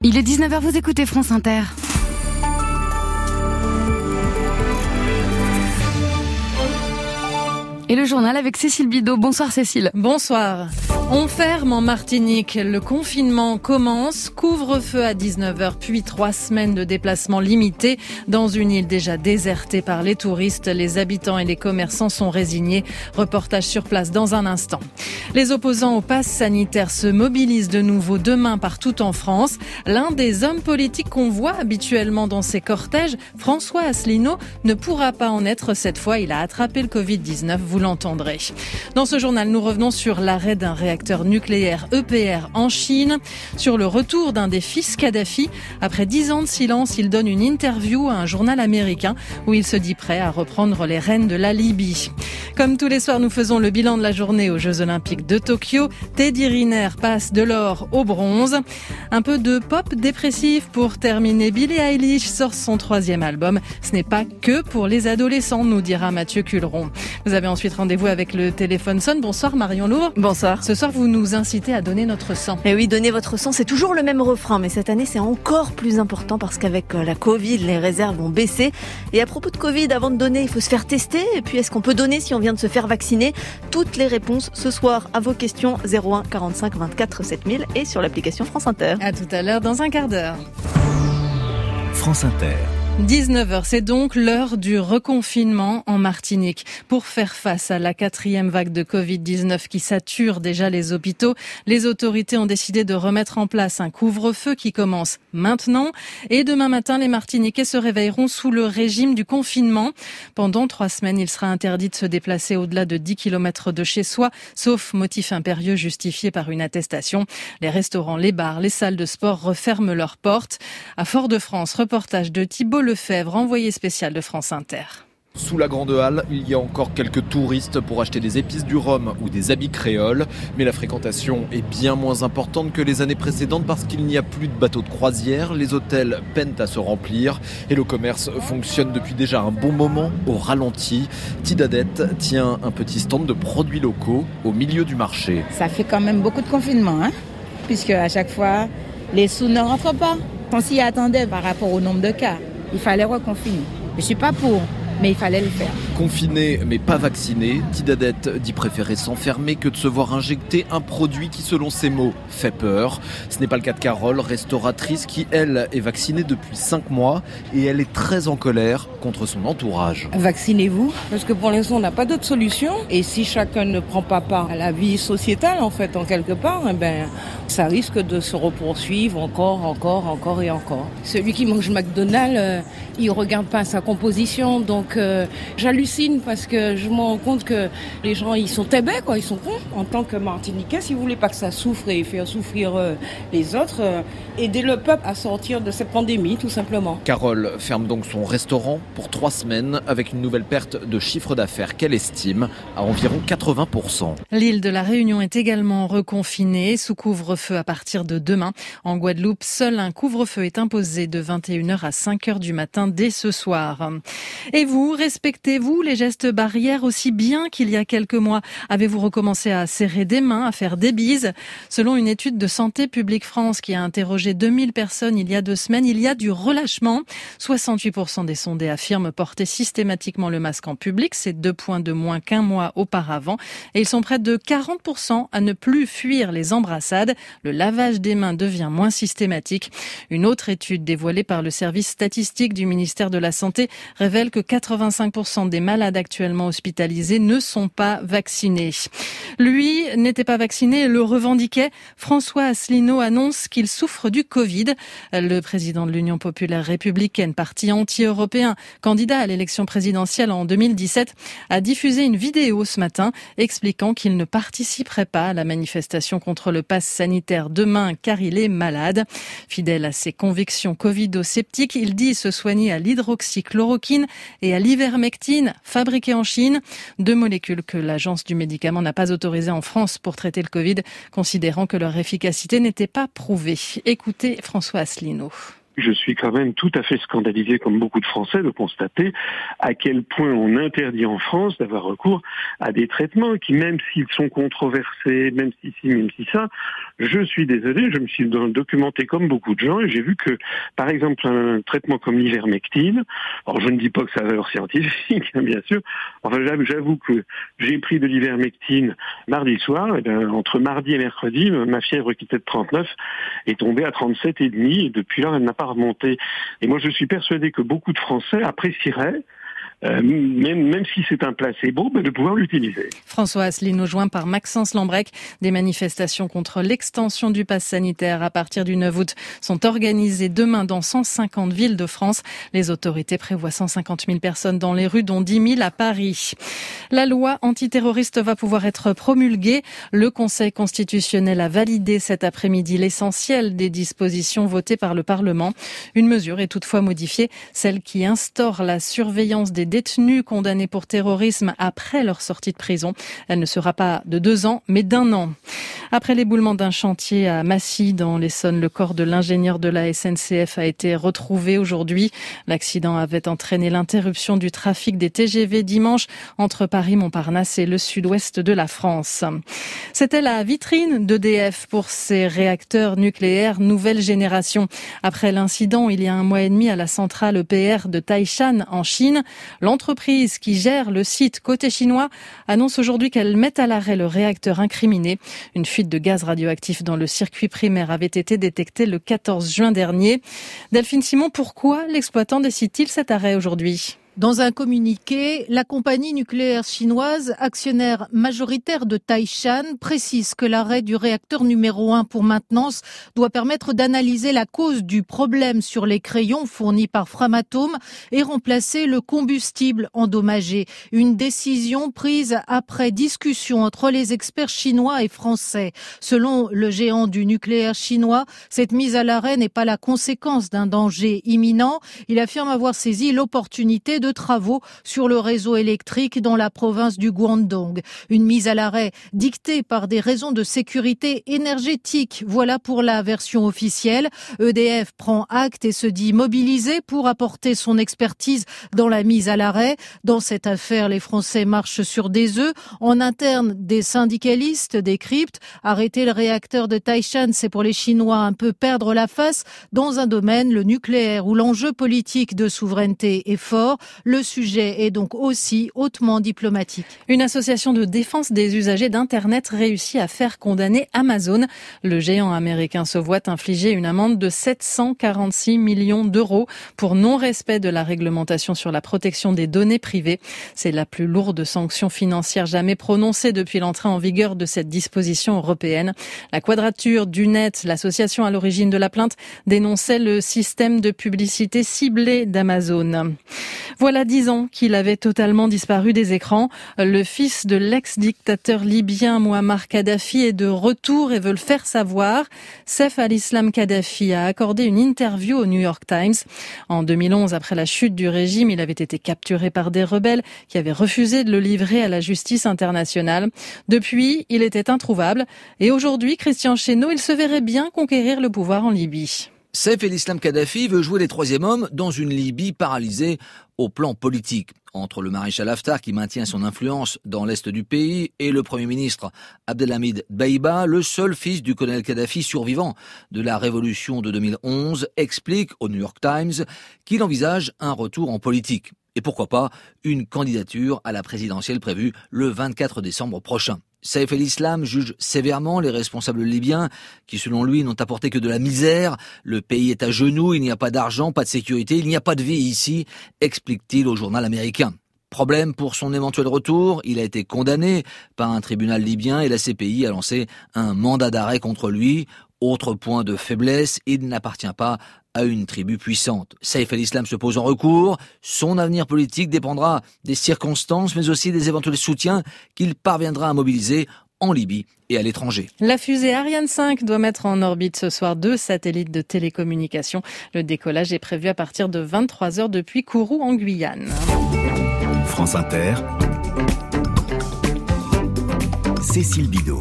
Il est 19h, vous écoutez France Inter. Et le journal avec Cécile Bidot. Bonsoir Cécile. Bonsoir. On ferme en Martinique. Le confinement commence. Couvre-feu à 19h, puis 3 semaines de déplacement limité. Dans une île déjà désertée par les touristes, les habitants et les commerçants sont résignés. Reportage sur place dans un instant. Les opposants au pass sanitaire se mobilisent de nouveau demain partout en France. L'un des hommes politiques qu'on voit habituellement dans ces cortèges, François Asselineau, ne pourra pas en être cette fois. Il a attrapé le Covid-19, vous l'entendrez. Dans ce journal, nous revenons sur l'arrêt d'un réacteur nucléaire EPR en Chine, sur le retour d'un des fils Kadhafi. Après 10 ans de silence, il donne une interview à un journal américain où il se dit prêt à reprendre les rênes de la Libye. Comme tous les soirs, nous faisons le bilan de la journée aux Jeux Olympiques de Tokyo. Teddy Riner passe de l'or au bronze. Un peu de pop dépressif pour terminer. Billie Eilish sort son 3e album. Ce n'est pas que pour les adolescents, nous dira Mathieu Culeron. Vous avez ensuite rendez-vous avec le téléphone sonne. Bonsoir Marion Lourd. Bonsoir. Ce soir, vous nous incitez à donner notre sang. Et oui, donner votre sang, c'est toujours le même refrain, mais cette année, c'est encore plus important parce qu'avec la Covid, les réserves ont baissé. Et à propos de Covid, avant de donner, il faut se faire tester. Et puis, est-ce qu'on peut donner si on vient de se faire vacciner? Toutes les réponses ce soir à vos questions 01 45 24 7000 et sur l'application France Inter. À tout à l'heure dans un quart d'heure. France Inter. 19h, c'est donc l'heure du reconfinement en Martinique. Pour faire face à la 4e vague de Covid-19 qui sature déjà les hôpitaux, les autorités ont décidé de remettre en place un couvre-feu qui commence maintenant. Et demain matin, les Martiniquais se réveilleront sous le régime du confinement. Pendant 3 semaines, il sera interdit de se déplacer au-delà de 10 km de chez soi, sauf motif impérieux justifié par une attestation. Les restaurants, les bars, les salles de sport referment leurs portes. À Fort-de-France, reportage de Thibault Lefebvre, envoyé spécial de France Inter. Sous la Grande Halle, il y a encore quelques touristes pour acheter des épices du rhum ou des habits créoles. Mais la fréquentation est bien moins importante que les années précédentes parce qu'il n'y a plus de bateaux de croisière. Les hôtels peinent à se remplir et le commerce fonctionne depuis déjà un bon moment au ralenti. Tidadette tient un petit stand de produits locaux au milieu du marché. Ça fait quand même beaucoup de confinement, puisque à chaque fois, les sous ne rentrent pas. On s'y attendait par rapport au nombre de cas. Il fallait reconfiner. Je ne suis pas pour, mais il fallait le faire. Confiné mais pas vacciné, Tidadette dit préférer s'enfermer que de se voir injecter un produit qui, selon ses mots, fait peur. Ce n'est pas le cas de Carole, restauratrice qui, elle, est vaccinée depuis 5 mois et elle est très en colère contre son entourage. Vaccinez-vous, parce que pour l'instant, on n'a pas d'autre solution. Et si chacun ne prend pas part à la vie sociétale, en fait, en quelque part, ça risque de se repoursuivre encore et encore. Celui qui mange McDonald's, il ne regarde pas sa composition, donc j'hallucine parce que je me rends compte que les gens, ils sont tébés, ils sont cons. En tant que Martiniquais, si vous voulez pas que ça souffre et faire souffrir les autres, aidez le peuple à sortir de cette pandémie, tout simplement. Carole ferme donc son restaurant pour 3 semaines avec une nouvelle perte de chiffre d'affaires qu'elle estime à environ 80%. L'île de la Réunion est également reconfinée sous couvre-feu à partir de demain. En Guadeloupe, seul un couvre-feu est imposé de 21h à 5h du matin dès ce soir. Et vous, respectez-vous les gestes barrières aussi bien qu'il y a quelques mois? Avez-vous recommencé à serrer des mains, à faire des bises? Selon une étude de Santé publique France qui a interrogé 2000 personnes il y a 2 semaines, il y a du relâchement. 68% des sondés affirment porter systématiquement le masque en public. C'est 2 points de moins qu'un mois auparavant. Et ils sont près de 40% à ne plus fuir les embrassades. Le lavage des mains devient moins systématique. Une autre étude dévoilée par le service statistique du ministère de la Santé révèle que 85% des malades actuellement hospitalisés ne sont pas vaccinés. Lui n'était pas vacciné et le revendiquait. François Asselineau annonce qu'il souffre du Covid. Le président de l'Union populaire républicaine, parti anti-européen, candidat à l'élection présidentielle en 2017, a diffusé une vidéo ce matin expliquant qu'il ne participerait pas à la manifestation contre le pass sanitaire demain car il est malade. Fidèle à ses convictions covido-sceptiques, il dit se soigner à l'hydroxychloroquine et à l'ivermectine fabriquées en Chine. 2 molécules que l'agence du médicament n'a pas autorisées en France pour traiter le Covid, considérant que leur efficacité n'était pas prouvée. Écoutez François Asselineau. Je suis quand même tout à fait scandalisé, comme beaucoup de Français, de constater à quel point on interdit en France d'avoir recours à des traitements qui, même s'ils sont controversés, même si ça, Je suis désolé, je me suis documenté comme beaucoup de gens et j'ai vu que, par exemple, un traitement comme l'ivermectine, alors je ne dis pas que ça a valeur scientifique, bien sûr, enfin j'avoue que j'ai pris de l'ivermectine mardi soir, et bien, entre mardi et mercredi, ma fièvre qui était de 39 est tombée à 37,5 et depuis là elle n'a pas remonté. Et moi je suis persuadé que beaucoup de Français apprécieraient, même si c'est un placebo, de pouvoir l'utiliser. François Asselineau nous joint par Maxence Lambrec. Des manifestations contre l'extension du pass sanitaire à partir du 9 août sont organisées demain dans 150 villes de France. Les autorités prévoient 150 000 personnes dans les rues, dont 10 000 à Paris. La loi antiterroriste va pouvoir être promulguée. Le Conseil constitutionnel a validé cet après-midi l'essentiel des dispositions votées par le Parlement. Une mesure est toutefois modifiée, celle qui instaure la surveillance des détenus condamnés pour terrorisme après leur sortie de prison. Elle ne sera pas de 2 ans, mais d'1 an. Après l'éboulement d'un chantier à Massy, dans l'Essonne, le corps de l'ingénieur de la SNCF a été retrouvé aujourd'hui. L'accident avait entraîné l'interruption du trafic des TGV dimanche entre Paris-Montparnasse et le sud-ouest de la France. C'était la vitrine d'EDF pour ses réacteurs nucléaires nouvelle génération. Après l'incident, il y a 1 mois et demi à la centrale EPR de Taishan en Chine, l'entreprise qui gère le site côté chinois annonce aujourd'hui qu'elle met à l'arrêt le réacteur incriminé. Une fuite de gaz radioactif dans le circuit primaire avait été détectée le 14 juin dernier. Delphine Simon, pourquoi l'exploitant décide-t-il cet arrêt aujourd'hui ? Dans un communiqué, la compagnie nucléaire chinoise, actionnaire majoritaire de Taishan, précise que l'arrêt du réacteur numéro 1 pour maintenance doit permettre d'analyser la cause du problème sur les crayons fournis par Framatome et remplacer le combustible endommagé. Une décision prise après discussion entre les experts chinois et français. Selon le géant du nucléaire chinois, cette mise à l'arrêt n'est pas la conséquence d'un danger imminent. Il affirme avoir saisi l'opportunité de travaux sur le réseau électrique dans la province du Guangdong. Une mise à l'arrêt dictée par des raisons de sécurité énergétique. Voilà pour la version officielle. EDF prend acte et se dit mobilisé pour apporter son expertise dans la mise à l'arrêt. Dans cette affaire, les Français marchent sur des œufs. En interne, des syndicalistes décryptent. Arrêter le réacteur de Taishan, c'est pour les Chinois un peu perdre la face dans un domaine, le nucléaire, où l'enjeu politique de souveraineté est fort. Le sujet est donc aussi hautement diplomatique. Une association de défense des usagers d'Internet réussit à faire condamner Amazon. Le géant américain se voit infliger une amende de 746 millions d'euros pour non-respect de la réglementation sur la protection des données privées. C'est la plus lourde sanction financière jamais prononcée depuis l'entrée en vigueur de cette disposition européenne. La Quadrature du Net, l'association à l'origine de la plainte, dénonçait le système de publicité ciblée d'Amazon. Voilà 10 ans qu'il avait totalement disparu des écrans. Le fils de l'ex-dictateur libyen Mouammar Kadhafi est de retour et veut le faire savoir. Saif al-Islam Kadhafi a accordé une interview au New York Times. En 2011, après la chute du régime, il avait été capturé par des rebelles qui avaient refusé de le livrer à la justice internationale. Depuis, il était introuvable. Et aujourd'hui, Christian Chesneau, il se verrait bien conquérir le pouvoir en Libye. Saif el-Islam Kadhafi veut jouer les troisième hommes dans une Libye paralysée au plan politique. Entre le maréchal Haftar qui maintient son influence dans l'est du pays et le premier ministre Abdelhamid Dbeiba, le seul fils du colonel Kadhafi survivant de la révolution de 2011, explique au New York Times qu'il envisage un retour en politique. Et pourquoi pas une candidature à la présidentielle prévue le 24 décembre prochain. Saif el-Islam juge sévèrement les responsables libyens qui, selon lui, n'ont apporté que de la misère. Le pays est à genoux, il n'y a pas d'argent, pas de sécurité, il n'y a pas de vie ici, explique-t-il au journal américain. Problème pour son éventuel retour, il a été condamné par un tribunal libyen et la CPI a lancé un mandat d'arrêt contre lui. Autre point de faiblesse, il n'appartient pas à une tribu puissante. Saif el-Islam se pose en recours. Son avenir politique dépendra des circonstances, mais aussi des éventuels soutiens qu'il parviendra à mobiliser en Libye et à l'étranger. La fusée Ariane 5 doit mettre en orbite ce soir 2 satellites de télécommunications. Le décollage est prévu à partir de 23h depuis Kourou en Guyane. France Inter, Cécile Bidot.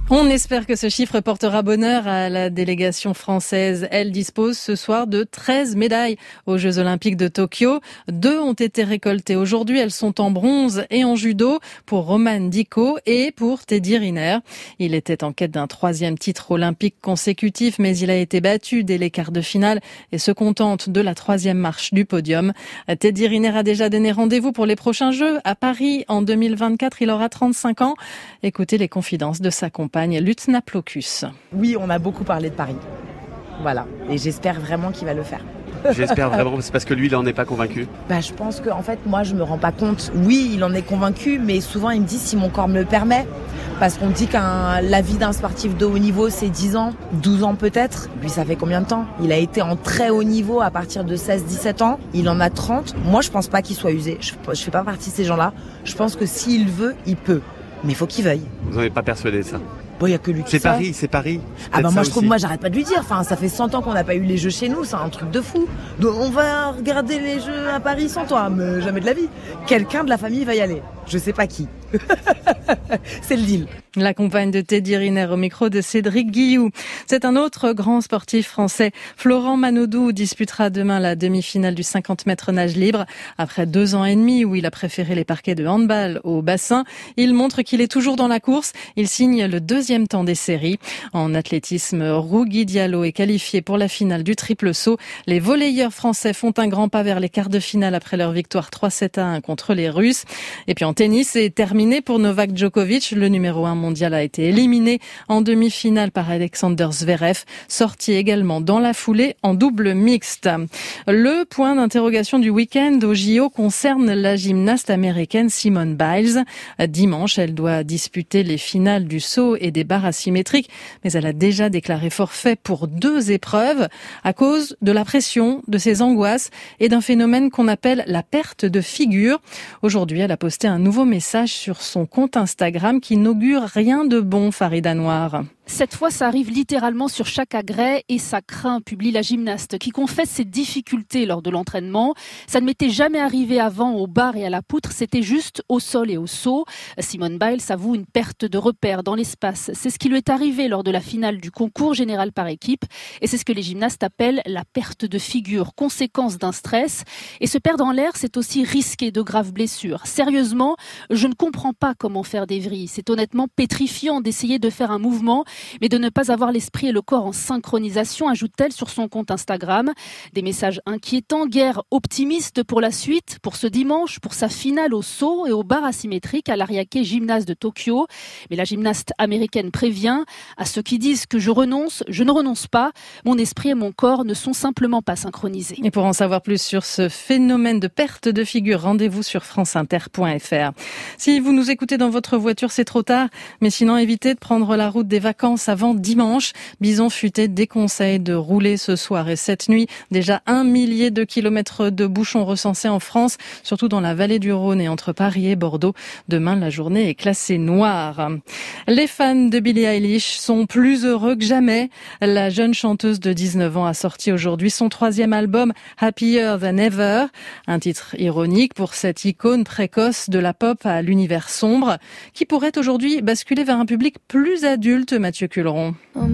On espère que ce chiffre portera bonheur à la délégation française. Elle dispose ce soir de 13 médailles aux Jeux Olympiques de Tokyo. 2 ont été récoltées aujourd'hui. Elles sont en bronze et en judo pour Roman Dicko et pour Teddy Riner. Il était en quête d'un 3e titre olympique consécutif, mais il a été battu dès les quarts de finale et se contente de la 3e marche du podium. Teddy Riner a déjà donné rendez-vous pour les prochains Jeux à Paris en 2024. Il aura 35 ans. Écoutez les confidences de sa compagne. Lutna Plokus. Oui, on a beaucoup parlé de Paris. Voilà. Et j'espère vraiment qu'il va le faire. J'espère vraiment, c'est parce que lui, il n'en est pas convaincu. Je pense qu'en fait, moi, je me rends pas compte. Oui, il en est convaincu, mais souvent, il me dit si mon corps me le permet. Parce qu'on dit que la vie d'un sportif de haut niveau, c'est 10 ans, 12 ans peut-être. Lui, ça fait combien de temps ? Il a été en très haut niveau à partir de 16-17 ans. Il en a 30. Moi, je pense pas qu'il soit usé. Je fais pas partie de ces gens-là. Je pense que s'il veut, il peut. Mais il faut qu'il veuille. Vous n'en êtes pas persuadé, ça ? Bon, il y a que lui qui c'est Paris. Moi j'arrête pas de lui dire. Enfin, ça fait 100 ans qu'on n'a pas eu les Jeux chez nous, c'est un truc de fou. Donc on va regarder les Jeux à Paris sans toi, mais jamais de la vie. Quelqu'un de la famille va y aller. Je sais pas qui. C'est le deal. La compagne de Teddy Riner au micro de Cédric Guillou. C'est un autre grand sportif français. Florent Manodou disputera demain la demi-finale du 50 mètres nage libre. Après 2 ans et demi où il a préféré les parquets de handball au bassin, il montre qu'il est toujours dans la course. Il signe le 2e temps des séries. En athlétisme, Rougui Diallo est qualifié pour la finale du triple saut. Les volleyeurs français font un grand pas vers les quarts de finale après leur victoire 3-7-1 contre les Russes. Et puis en tennis, c'est terminé pour Novak Djokovic. Le numéro 1 mondial a été éliminé en demi-finale par Alexander Zverev, sorti également dans la foulée en double mixte. Le point d'interrogation du week-end au JO concerne la gymnaste américaine Simone Biles. Dimanche, elle doit disputer les finales du saut et des barres asymétriques, mais elle a déjà déclaré forfait pour 2 épreuves à cause de la pression, de ses angoisses et d'un phénomène qu'on appelle la perte de figure. Aujourd'hui, elle a posté un nouveau message sur son compte Instagram qui n'augure rien de bon, Farida Noir. Cette fois, ça arrive littéralement sur chaque agrès et ça craint, publie la gymnaste, qui confesse ses difficultés lors de l'entraînement. Ça ne m'était jamais arrivé avant au bar et à la poutre, c'était juste au sol et au saut. Simone Biles avoue une perte de repère dans l'espace. C'est ce qui lui est arrivé lors de la finale du concours général par équipe. Et c'est ce que les gymnastes appellent la perte de figure, conséquence d'un stress. Et se perdre en l'air, c'est aussi risquer de graves blessures. Sérieusement, je ne comprends pas comment faire des vrilles. C'est honnêtement pétrifiant d'essayer de faire un mouvement mais de ne pas avoir l'esprit et le corps en synchronisation, ajoute-t-elle sur son compte Instagram. Des messages inquiétants, guère optimistes pour la suite, pour ce dimanche, pour sa finale au saut et aux barres asymétriques à l'Ariake Gymnase de Tokyo. Mais la gymnaste américaine prévient à ceux qui disent que je ne renonce pas. Mon esprit et mon corps ne sont simplement pas synchronisés. Et pour en savoir plus sur ce phénomène de perte de figure, rendez-vous sur franceinter.fr. Si vous nous écoutez dans votre voiture, c'est trop tard, mais sinon évitez de prendre la route des vacances avant dimanche. Bison Futé déconseille de rouler ce soir et cette nuit. Déjà 1 millier de kilomètres de bouchons recensés en France, surtout dans la vallée du Rhône et entre Paris et Bordeaux. Demain, la journée est classée noire. Les fans de Billie Eilish sont plus heureux que jamais. La jeune chanteuse de 19 ans a sorti aujourd'hui son 3e album Happier Than Ever. Un titre ironique pour cette icône précoce de la pop à l'univers sombre qui pourrait aujourd'hui basculer vers un public plus adulte, Mathieu Culeron.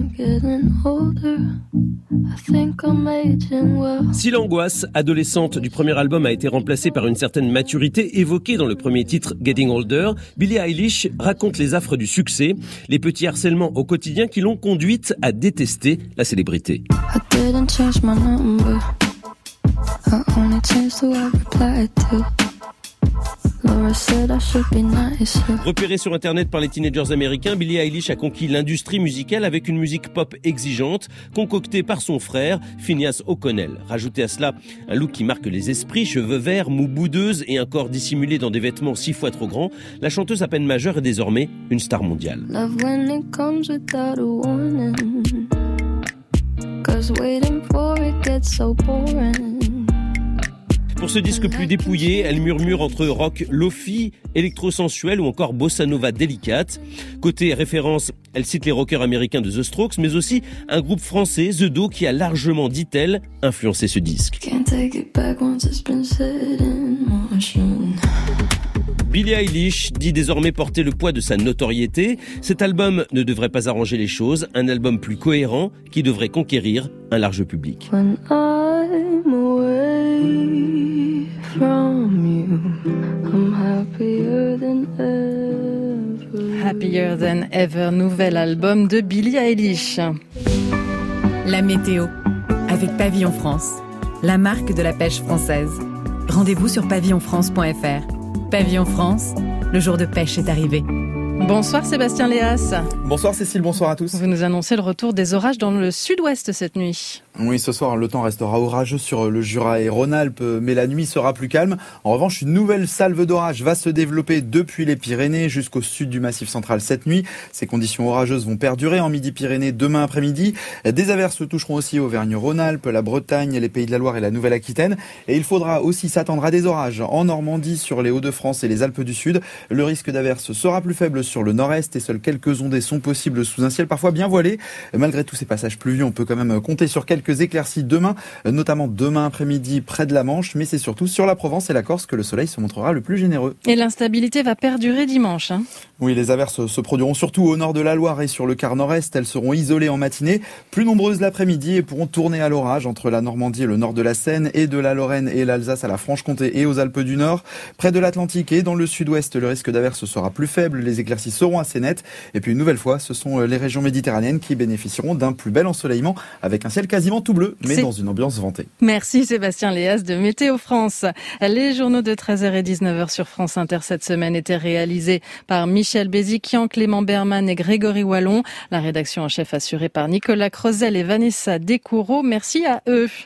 Si l'angoisse adolescente du premier album a été remplacée par une certaine maturité évoquée dans le premier titre Getting Older, Billie Eilish raconte les affres du succès, les petits harcèlements au quotidien qui l'ont conduite à détester la célébrité. Repérée sur Internet par les teenagers américains, Billie Eilish a conquis l'industrie musicale avec une musique pop exigeante, concoctée par son frère, Finneas O'Connell. Rajoutez à cela un look qui marque les esprits, cheveux verts, moue boudeuse et un corps dissimulé dans des vêtements 6 fois trop grands, la chanteuse à peine majeure est désormais une star mondiale. Pour ce disque plus dépouillé, elle murmure entre rock lofi, électro-sensuel ou encore bossa nova délicate. Côté référence, elle cite les rockers américains de The Strokes, mais aussi un groupe français, The Do, qui a largement, dit-elle, influencé ce disque. Billie Eilish dit désormais porter le poids de sa notoriété. Cet album ne devrait pas arranger les choses, un album plus cohérent qui devrait conquérir un large public. When I'm away from you, I'm happier than ever. Happier Than Ever, nouvel album de Billie Eilish. La météo, avec Pavillon France, la marque de la pêche française. Rendez-vous sur pavillonfrance.fr. Pavillon France, le jour de pêche est arrivé. Bonsoir Sébastien Léas. Bonsoir Cécile, bonsoir à tous. Vous nous annoncez le retour des orages dans le sud-ouest cette nuit. Oui, ce soir, le temps restera orageux sur le Jura et Rhône-Alpes, mais la nuit sera plus calme. En revanche, une nouvelle salve d'orage va se développer depuis les Pyrénées jusqu'au sud du Massif central cette nuit. Ces conditions orageuses vont perdurer en Midi-Pyrénées demain après-midi. Des averses toucheront aussi Auvergne-Rhône-Alpes, la Bretagne, les Pays de la Loire et la Nouvelle-Aquitaine. Et il faudra aussi s'attendre à des orages en Normandie, sur les Hauts-de-France et les Alpes du Sud. Le risque d'averses sera plus faible sur le nord-est et seules quelques ondées sont possibles sous un ciel parfois bien voilé. Malgré tous ces passages pluvieux, on peut quand même compter sur quelques éclaircies demain, notamment demain après-midi près de la Manche, mais c'est surtout sur la Provence et la Corse que le soleil se montrera le plus généreux. Et l'instabilité va perdurer dimanche. Oui, les averses se produiront surtout au nord de la Loire et sur le quart nord-est. Elles seront isolées en matinée, plus nombreuses l'après-midi et pourront tourner à l'orage entre la Normandie et le nord de la Seine et de la Lorraine et l'Alsace à la Franche-Comté et aux Alpes du Nord. Près de l'Atlantique et dans le sud-ouest, le risque d'averses sera plus faible, les éclaircies seront assez nettes. Et puis une nouvelle fois, ce sont les régions méditerranéennes qui bénéficieront d'un plus bel ensoleillement avec un ciel quasiment tout bleu, mais dans une ambiance ventée. Merci Sébastien Léas de Météo France. Les journaux de 13h et 19h sur France Inter cette semaine étaient réalisés par Michel Béziquian, Clément Berman et Grégory Wallon. La rédaction en chef assurée par Nicolas Creusel et Vanessa Descoureaux. Merci à eux.